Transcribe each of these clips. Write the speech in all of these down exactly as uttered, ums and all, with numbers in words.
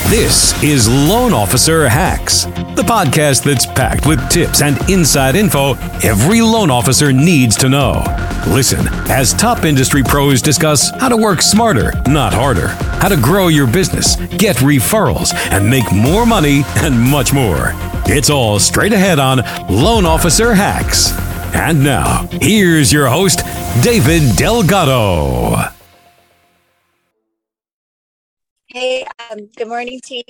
This is Loan Officer Hacks, the podcast that's packed with tips and inside info every loan officer needs to know. Listen as top industry pros discuss how to work smarter, not harder, how to grow your business, get referrals, and make more money, and much more. It's all straight ahead on Loan Officer Hacks. And now, here's your host, David Delgado. Hey, um, good morning, team.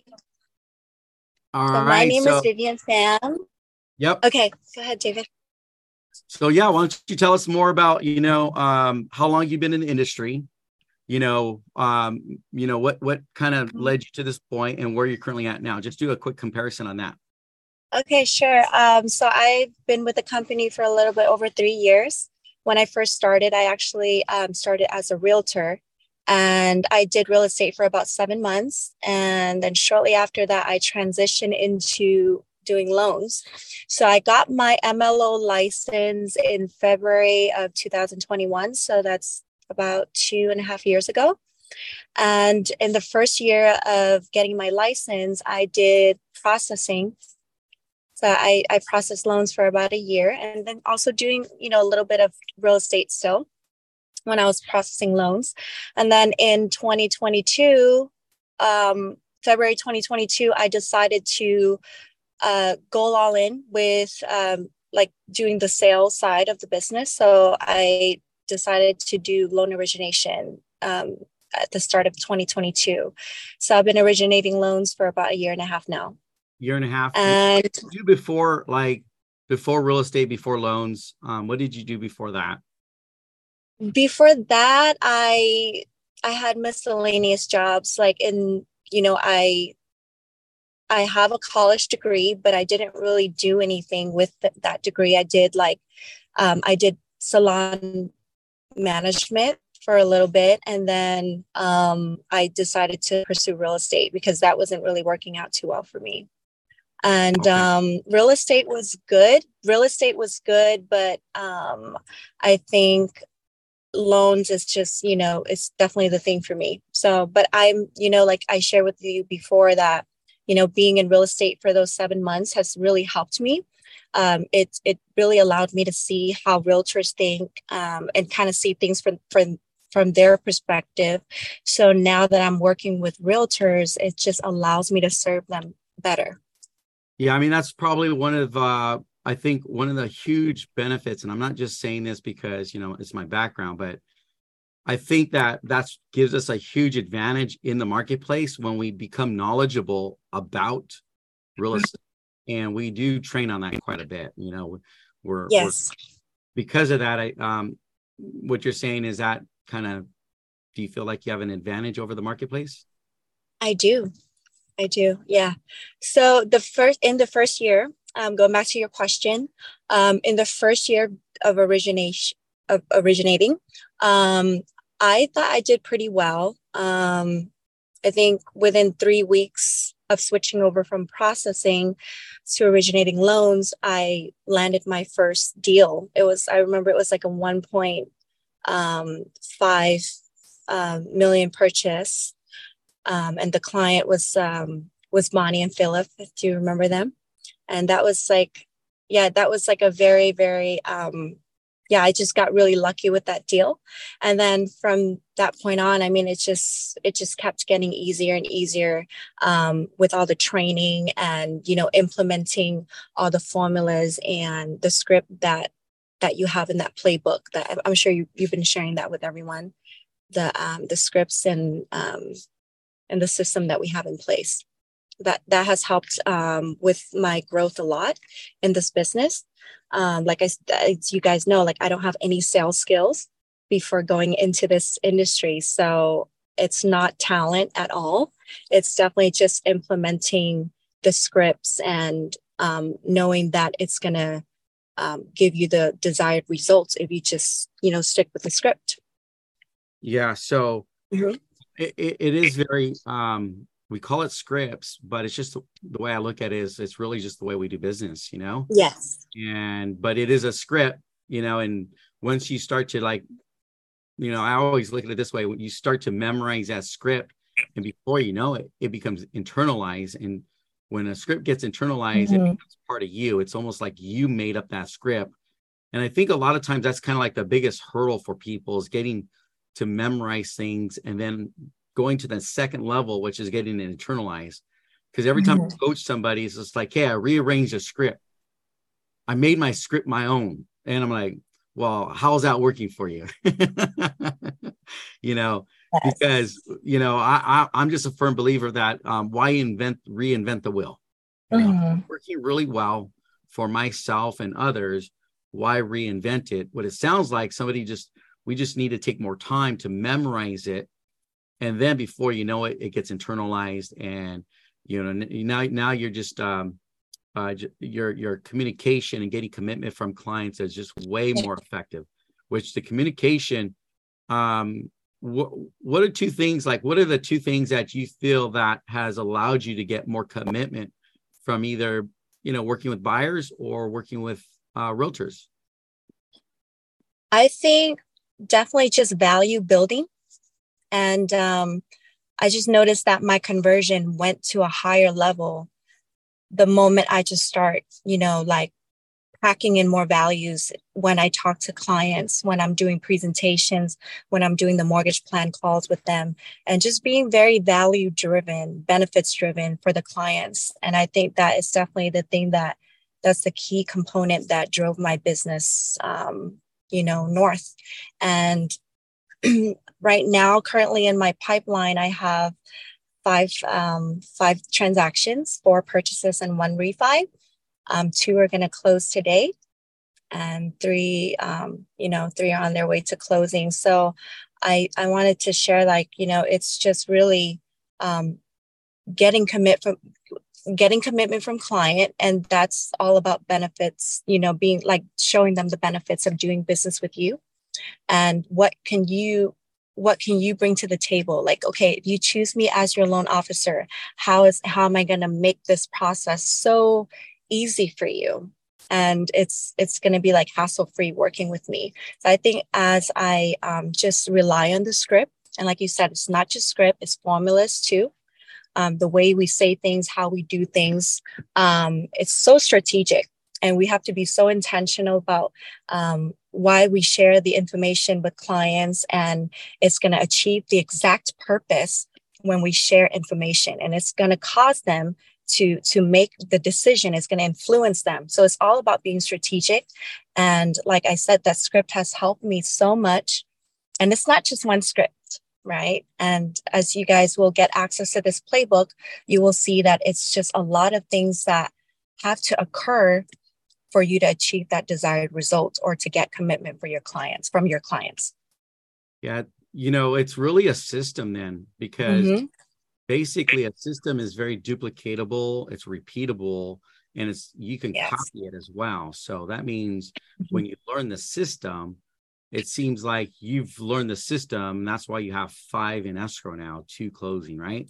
All so right. My name so, is Vivian Pham. Yep. Okay, go ahead, David. So yeah, why don't you tell us more about, you know, um, how long you've been in the industry, you know, um, you know, what, what kind of led you to this point and where you're currently at now? Just do a quick comparison on that. Okay, sure. Um, so I've been with the company for a little bit over three years. When I first started, I actually um, started as a realtor. And I did real estate for about seven months. And then shortly after that, I transitioned into doing loans. So I got my M L O license in February of two thousand twenty-one. So that's about two and a half years ago. And in the first year of getting my license, I did processing. So I, I processed loans for about a year, and then also doing, you know, a little bit of real estate still when I was processing loans. And then in twenty twenty-two, um, February twenty twenty-two, I decided to uh, go all in with um, like doing the sales side of the business. So I decided to do loan origination um, at the start of twenty twenty-two. So I've been originating loans for about a year and a half now. Year and a half. And what did you do before, like before real estate, before loans? Um, what did you do before that? Before that, I I had miscellaneous jobs. Like in, you know, I I have a college degree, but I didn't really do anything with th- that degree. I did like um, I did salon management for a little bit, and then um, I decided to pursue real estate because that wasn't really working out too well for me. And Okay. um, real estate was good. Real estate was good, but um, I think loans is just, you know, it's definitely the thing for me. So, but I'm, you know, like I shared with you before that, you know, being in real estate for those seven months has really helped me. Um, it, it really allowed me to see how realtors think um, and kind of see things from, from, from their perspective. So now that I'm working with realtors, it just allows me to serve them better. Yeah. I mean, that's probably one of, uh, I think one of the huge benefits, and I'm not just saying this because, you know, it's my background, but I think that that gives us a huge advantage in the marketplace when we become knowledgeable about real estate. And we do train on that quite a bit. You know, we're, yes. we're because of that. I, um, what you're saying is that kind of, do you feel like you have an advantage over the marketplace? I do. I do. Yeah. So the first, in the first year, Um, going back to your question, um, in the first year of origination of originating, um, I thought I did pretty well. Um, I think within three weeks of switching over from processing to originating loans, I landed my first deal. It was, I remember it was like a one point five um, million purchase. Um, and the client was, um, was Bonnie and Philip. Do you remember them? And that was like, yeah, that was like a very, very, um, yeah, I just got really lucky with that deal. And then from that point on, I mean, it just, it just kept getting easier and easier um, with all the training and, you know, implementing all the formulas and the script that, that you have in that playbook that I'm sure you, you've been sharing that with everyone, the, um, the scripts and, um, and the system that we have in place. That that has helped um, with my growth a lot in this business. Um, like I, as you guys know, like I don't have any sales skills before going into this industry. So it's not talent at all. It's definitely just implementing the scripts and um, knowing that it's going to um, give you the desired results if you just, you know, stick with the script. Yeah. So Mm-hmm. it, it is very, um, we call it scripts, but it's just the, the way I look at it is it's really just the way we do business, you know? Yes. And, but it is a script, you know, and once you start to like, you know, I always look at it this way, when you start to memorize that script, And before you know it, it becomes internalized. And when a script gets internalized, Mm-hmm. it becomes part of you. It's almost like you made up that script. And I think a lot of times that's kind of like the biggest hurdle for people is getting to memorize things and then going to the second level, which is getting it internalized. Because every time Mm-hmm. I coach somebody, it's just like, hey, I rearranged a script. I made my script my own. And I'm like, well, how's that working for you? you know, Yes. because, you know, I, I, I'm just a firm believer that um, why invent, reinvent the wheel? You know, Mm-hmm. working really well for myself and others. Why reinvent it? What it sounds like somebody just, we just need to take more time to memorize it. And then before you know it, it gets internalized. And, you know, now, now you're just, um, uh, your, your communication and getting commitment from clients is just way more effective, which the communication, um, what, what are two things, like, what are the two things that you feel that has allowed you to get more commitment from either, you know, working with buyers or working with uh, realtors? I think definitely just value building. And um, I just noticed that my conversion went to a higher level the moment I just start, you know, like packing in more values when I talk to clients, when I'm doing presentations, when I'm doing the mortgage plan calls with them, and just being very value driven, benefits driven for the clients. And I think that is definitely the thing that that's the key component that drove my business, um, you know, north. And right now, currently in my pipeline, I have five um, five transactions, four purchases and one refi. Um, two are going to close today, and three, um, you know, three are on their way to closing. So, I I wanted to share, like, you know, it's just really um, getting commit from getting commitment from client, and that's all about benefits. You know, being like showing them the benefits of doing business with you, and what can you what can you bring to the table? Like, okay, if you choose me as your loan officer, how is how am I going to make this process so easy for you? And it's it's going to be like hassle free working with me. So I think as I um, just rely on the script, and like you said, it's not just script, it's formulas too. Um, the way we say things, how we do things, um, it's so strategic. And we have to be so intentional about um, why we share the information with clients, and it's going to achieve the exact purpose when we share information, and it's going to cause them to to make the decision. It's going to influence them. So it's all about being strategic. And like I said, that script has helped me so much. And it's not just one script, right? And as you guys will get access to this playbook, you will see that it's just a lot of things that have to occur for you to achieve that desired result or to get commitment for your clients from your clients. Yeah. You know, it's really a system then, because mm-hmm. basically a system is very duplicatable. It's repeatable, and it's, you can yes. copy it as well. So that means mm-hmm. when you learn the system, it seems like you've learned the system. And that's why you have five in escrow now, two closing, right?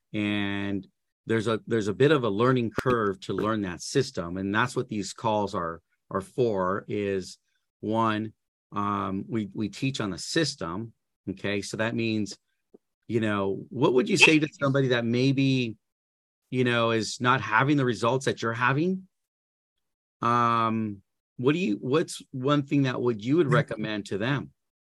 And there's a there's a bit of a learning curve to learn that system, and that's what these calls are are for. Is one, um, we we teach on the system. Okay, so that means, you know, what would you say to somebody that maybe, you know, is not having the results that you're having? Um, what do you? What's one thing that would you would recommend to them?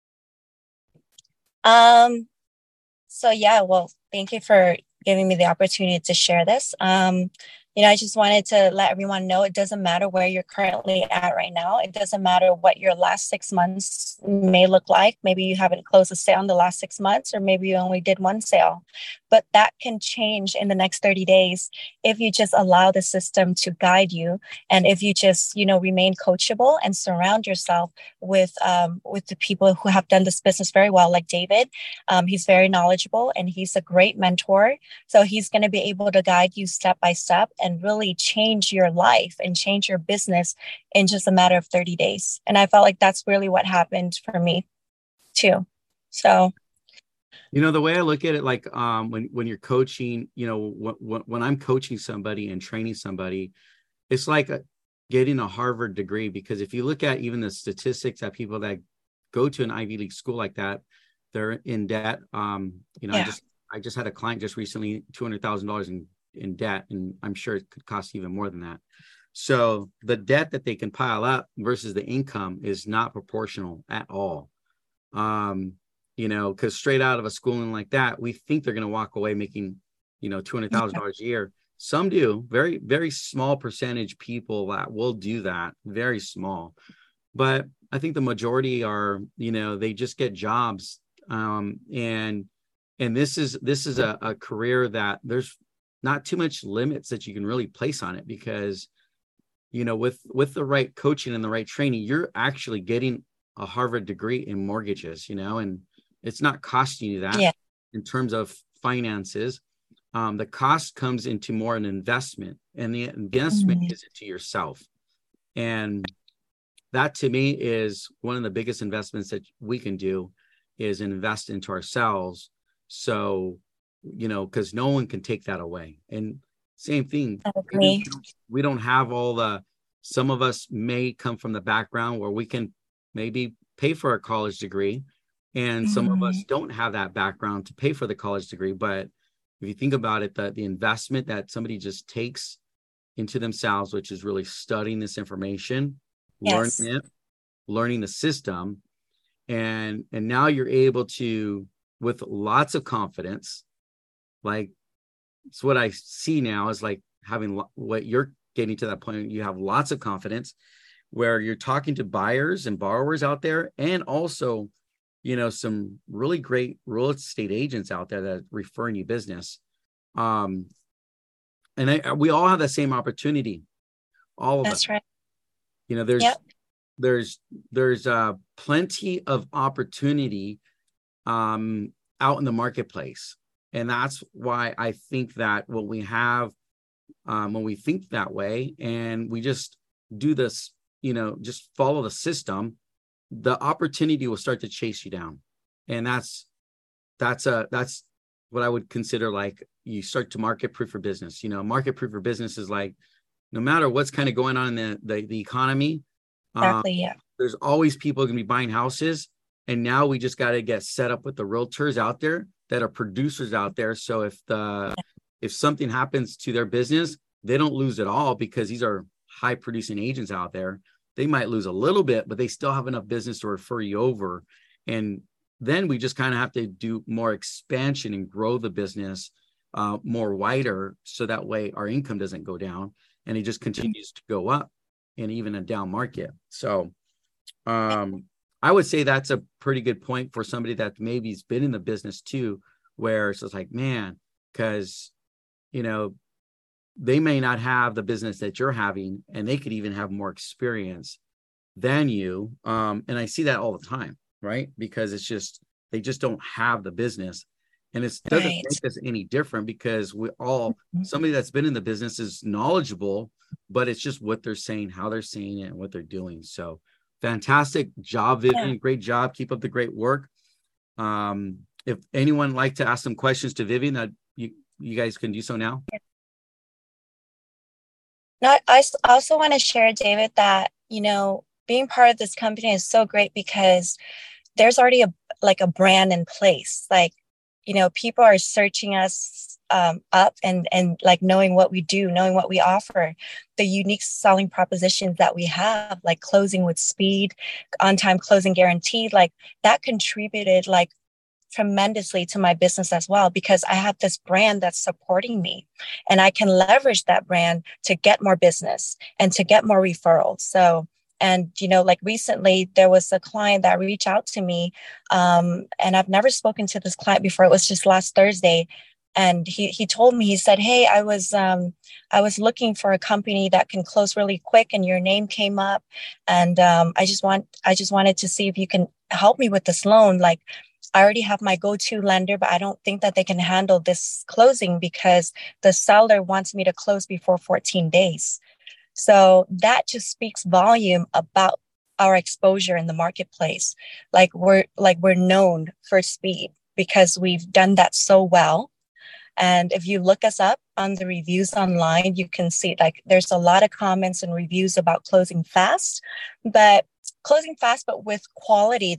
Um. So yeah, well, thank you for giving me the opportunity to share this. Um, you know, I just wanted to let everyone know it doesn't matter where you're currently at right now. It doesn't matter what your last six months may look like. Maybe you haven't closed a sale in the last six months, or maybe you only did one sale. But that can change in the next thirty days if you just allow the system to guide you. And if you just, you know, remain coachable and surround yourself with um, with the people who have done this business very well, like David. Um, he's very knowledgeable and he's a great mentor. So he's going to be able to guide you step by step and really change your life and change your business in just a matter of thirty days. And I felt like that's really what happened for me too. So, you know, the way I look at it, like um, when, when you're coaching, you know, when, when I'm coaching somebody and training somebody, it's like a, getting a Harvard degree, because if you look at even the statistics that people that go to an Ivy League school like that, they're in debt. Um, you know, yeah. I just I just had a client just recently, two hundred thousand dollars in, in debt, and I'm sure it could cost even more than that. So the debt that they can pile up versus the income is not proportional at all. Um, you know, because straight out of a schooling like that, we think they're going to walk away making, you know, two hundred thousand dollars a year. Some do, very, very small percentage people that will do that, very small. But I think the majority are, you know, they just get jobs. Um, and and this is this is a, a career that there's not too much limits that you can really place on it, because you know, with with the right coaching and the right training, you're actually getting a Harvard degree in mortgages, you know, and it's not costing you that. Yeah. In terms of finances. Um, the cost comes into more an investment, and the investment mm-hmm. is into yourself. And that to me is one of the biggest investments that we can do, is invest into ourselves. So, you know, because no one can take that away. And same thing, we don't, we don't have all the, some of us may come from the background where we can maybe pay for a college degree, and mm-hmm. some of us don't have that background to pay for the college degree. But if you think about it, the, the investment that somebody just takes into themselves, which is really studying this information, yes. learning it, learning the system, and and now you're able to, with lots of confidence, like it's what I see now is like having what you're getting to that point. You have lots of confidence where you're talking to buyers and borrowers out there, and also, you know, some really great real estate agents out there that are referring you business. Um, and I, we all have the same opportunity. All of us. That's right. You know, there's, yep. there's, there's uh, plenty of opportunity um, out in the marketplace. And that's why I think that when we have, um, when we think that way and we just do this, you know, just follow the system, the opportunity will start to chase you down. And that's, that's a, that's what I would consider like you start to market proof for business. You know, market proof for business is like, no matter what's kind of going on in the, the, the economy, exactly, um, yeah. there's always people going to be buying houses. And now we just got to get set up with the realtors out there that are producers out there. So if the, if something happens to their business, they don't lose it all, because these are high producing agents out there. They might lose a little bit, but they still have enough business to refer you over. And then we just kind of have to do more expansion and grow the business uh, more wider. So that way our income doesn't go down and it just continues to go up, and even a down market. So um, I would say that's a pretty good point for somebody that maybe has been in the business too, where it's just like, man, because, you know, they may not have the business that you're having, and they could even have more experience than you. Um, and I see that all the time, right? Because it's just, they just don't have the business. And it doesn't right. make us any different, because we all, somebody that's been in the business is knowledgeable, but it's just what they're saying, how they're saying it, and what they're doing. So fantastic job, Vivian. Yeah. Great job. Keep up the great work. Um, if anyone would like to ask some questions to Vivian, that you, you guys can do so now. Yeah. No, I also want to share, David, that, you know, being part of this company is so great because there's already a like a brand in place. Like, you know, people are searching us um, up and and like knowing what we do, knowing what we offer, the unique selling propositions that we have, like closing with speed, on-time closing guaranteed, like that contributed like tremendously to my business as well, because I have this brand that's supporting me, and I can leverage that brand to get more business and to get more referrals. So, and, you know, like recently there was a client that reached out to me, um, and I've never spoken to this client before. It was just last Thursday. And he, he told me, he said, hey, I was, um, I was looking for a company that can close really quick, and your name came up. And, um, I just want, I just wanted to see if you can help me with this loan. Like, I already have my go-to lender, but I don't think that they can handle this closing because the seller wants me to close before fourteen days. So that just speaks volume about our exposure in the marketplace. Like we're like we're known for speed because we've done that so well. And if you look us up on the reviews online, you can see like there's a lot of comments and reviews about closing fast, but closing fast, but with quality though.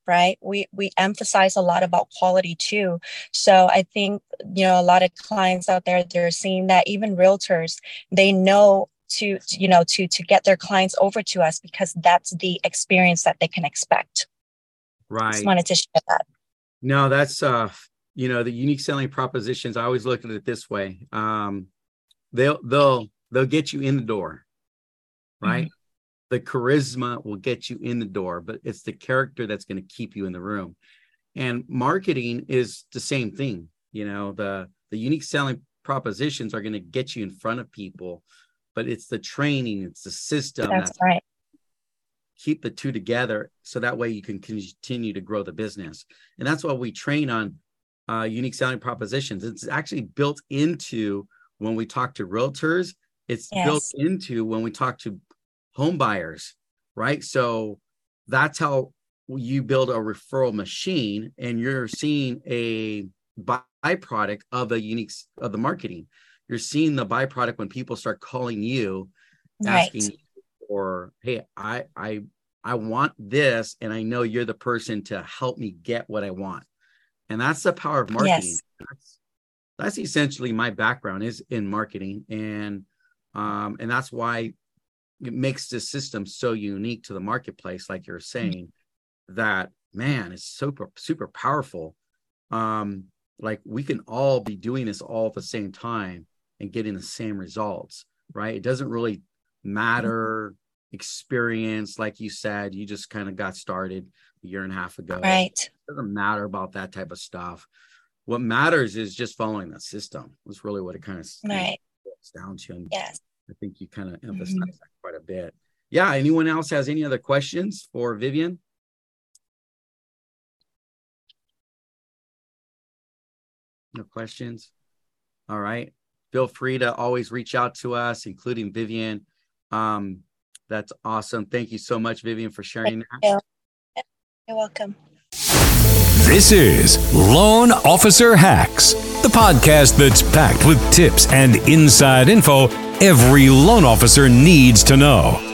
right? We we emphasize a lot about quality too. So I think, you know, a lot of clients out there, they're seeing that even realtors, they know to, you know, to to get their clients over to us because that's the experience that they can expect. Right. Just wanted to share that. No, that's uh, you know, the unique selling propositions. I always look at it this way. Um, they'll they'll they'll get you in the door, right? Mm-hmm. The charisma will get you in the door, but it's the character that's going to keep you in the room. And marketing is the same thing. You know, the the unique selling propositions are going to get you in front of people, but it's the training, it's the system. That's, that's right. Keep the two together so that way you can continue to grow the business. And that's why we train on uh, unique selling propositions. It's actually built into when we talk to realtors. It's yes. built into when we talk to home buyers, right? So that's how you build a referral machine, and you're seeing a byproduct of the unique of the marketing. You're seeing the byproduct when people start calling you, right. asking for, hey, I I I want this, and I know you're the person to help me get what I want. And that's the power of marketing. Yes. That's, that's essentially my background is in marketing, and um, and that's why it makes this system so unique to the marketplace, like you're saying, mm-hmm. that, man, it's super, super powerful. Um, like we can all be doing this all at the same time and getting the same results, right? It doesn't really matter mm-hmm. experience. Like you said, you just kind of got started a year and a half ago. Right. It doesn't matter about that type of stuff. What matters is just following the system. That's really what it kind of right. boils down to. And yes. I think you kind of emphasize mm-hmm. that quite a bit. Yeah. Anyone else has any other questions for Vivian? No questions? All right. Feel free to always reach out to us, including Vivian. Um, that's awesome. Thank you so much, Vivian, for sharing Thank that. You. You're welcome. This is Loan Officer Hacks, the podcast that's packed with tips and inside info every loan officer needs to know.